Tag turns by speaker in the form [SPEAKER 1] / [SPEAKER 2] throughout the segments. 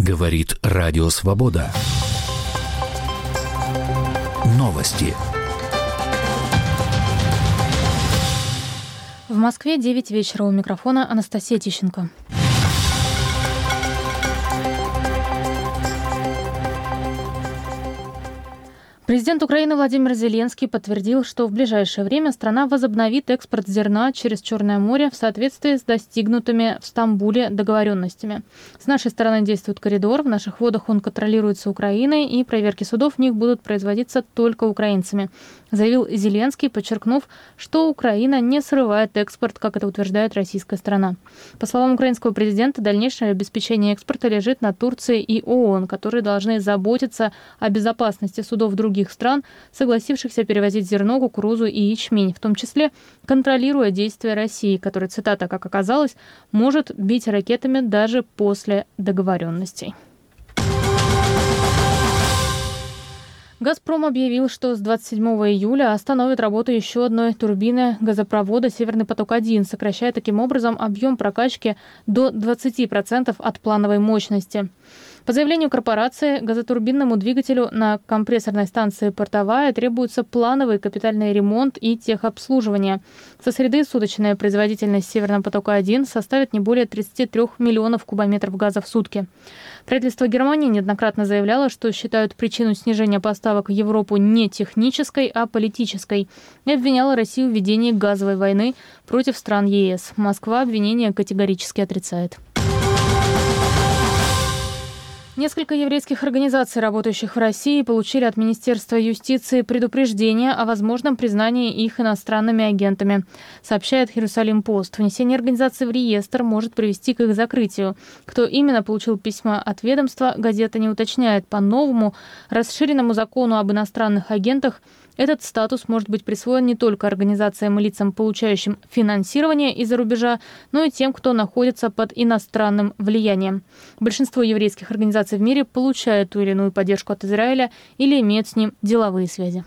[SPEAKER 1] Говорит Радио Свобода. Новости.
[SPEAKER 2] В Москве 9 вечера. У микрофона Анастасия Тищенко. Президент Украины Владимир Зеленский подтвердил, что в ближайшее время страна возобновит экспорт зерна через Черное море в соответствии с достигнутыми в Стамбуле договоренностями. С нашей стороны действует коридор, в наших водах он контролируется Украиной, и проверки судов в них будут производиться только украинцами, заявил Зеленский, подчеркнув, что Украина не срывает экспорт, как это утверждает российская сторона. По словам украинского президента, дальнейшее обеспечение экспорта лежит на Турции и ООН, которые должны заботиться о безопасности судов других стран, согласившихся перевозить зерно, кукурузу и ячмень, в том числе контролируя действия России, которая, цитата, как оказалось, может бить ракетами даже после договоренностей. «Газпром» объявил, что с 27 июля остановит работу еще одной турбины газопровода «Северный поток-1», сокращая таким образом объем прокачки до 20% от плановой мощности. По заявлению корпорации, газотурбинному двигателю на компрессорной станции «Портовая» требуется плановый капитальный ремонт и техобслуживание. Со среды суточная производительность «Северного потока-1» составит не более 33 миллионов кубометров газа в сутки. Правительство Германии неоднократно заявляло, что считают причину снижения поставок в Европу не технической, а политической, и обвиняло Россию в ведении газовой войны против стран ЕС. Москва обвинение категорически отрицает. Несколько еврейских организаций, работающих в России, получили от Министерства юстиции предупреждение о возможном признании их иностранными агентами, сообщает Иерусалим-Пост. Внесение организации в реестр может привести к их закрытию. Кто именно получил письма от ведомства, газета не уточняет. По новому расширенному закону об иностранных агентах этот статус может быть присвоен не только организациям и лицам, получающим финансирование из-за рубежа, но и тем, кто находится под иностранным влиянием. Большинство еврейских организаций в мире получают ту или иную поддержку от Израиля или имеют с ним деловые связи.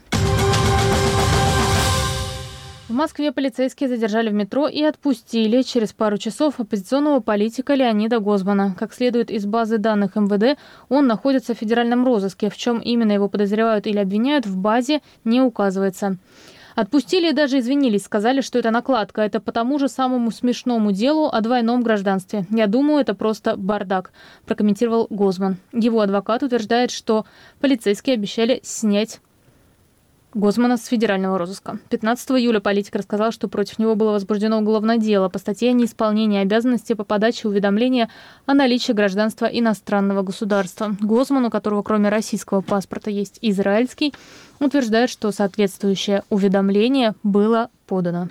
[SPEAKER 2] В Москве полицейские задержали в метро и отпустили через пару часов оппозиционного политика Леонида Гозмана. Как следует из базы данных МВД, он находится в федеральном розыске. В чем именно его подозревают или обвиняют, в базе не указывается. Отпустили и даже извинились, сказали, что это накладка. Это по тому же самому смешному делу о двойном гражданстве. Я думаю, это просто бардак, прокомментировал Гозман. Его адвокат утверждает, что полицейские обещали снять Гозмана с федерального розыска. 15 июля политик рассказал, что против него было возбуждено уголовное дело по статье «Неисполнение обязанностей по подаче уведомления о наличии гражданства иностранного государства». Гозман, у которого кроме российского паспорта есть израильский, утверждает, что соответствующее уведомление было подано.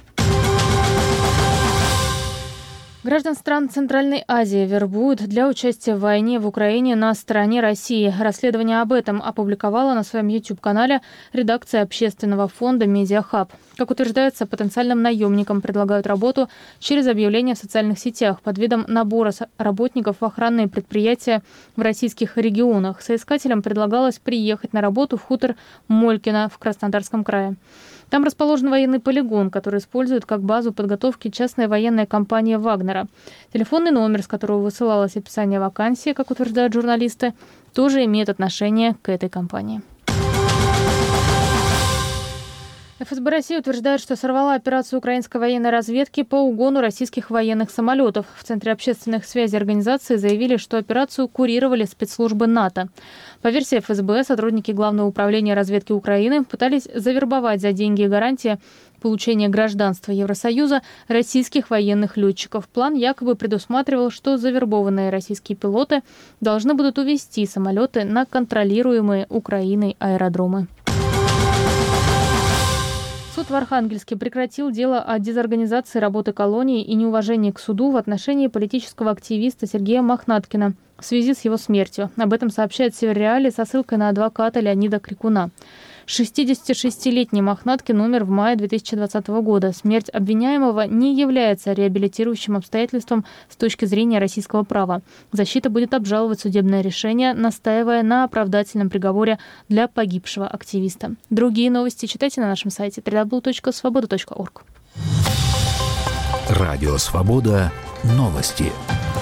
[SPEAKER 2] Граждан стран Центральной Азии вербуют для участия в войне в Украине на стороне России. Расследование об этом опубликовала на своем YouTube-канале редакция общественного фонда «Медиахаб». Как утверждается, потенциальным наемникам предлагают работу через объявления в социальных сетях под видом набора работников в охранные предприятия в российских регионах. Соискателям предлагалось приехать на работу в хутор Молькино в Краснодарском крае. Там расположен военный полигон, который используют как базу подготовки частная военная компания «Вагнера». Телефонный номер, с которого высылалось описание вакансии, как утверждают журналисты, тоже имеет отношение к этой компании. ФСБ России утверждает, что сорвала операцию украинской военной разведки по угону российских военных самолетов. В Центре общественных связей организации заявили, что операцию курировали спецслужбы НАТО. По версии ФСБ, сотрудники Главного управления разведки Украины пытались завербовать за деньги и гарантии получения гражданства Евросоюза российских военных летчиков. План якобы предусматривал, что завербованные российские пилоты должны будут увезти самолеты на контролируемые Украиной аэродромы. Суд в Архангельске прекратил дело о дезорганизации работы колонии и неуважении к суду в отношении политического активиста Сергея Мохнаткина в связи с его смертью. Об этом сообщает Северреалии со ссылкой на адвоката Леонида Крикуна. 66-летний Мохнаткин умер в мае 2020 года. Смерть обвиняемого не является реабилитирующим обстоятельством с точки зрения российского права. Защита будет обжаловать судебное решение, настаивая на оправдательном приговоре для погибшего активиста. Другие новости читайте на нашем сайте www.svoboda.org.
[SPEAKER 1] Радио «Свобода». Новости.